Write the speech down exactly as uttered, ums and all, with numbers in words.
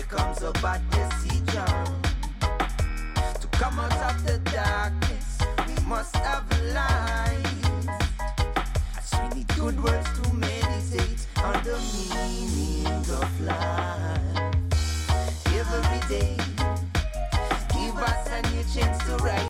comes a bad decision. To come out of the darkness, we must have light. As we need good words to meditate on the meaning of life.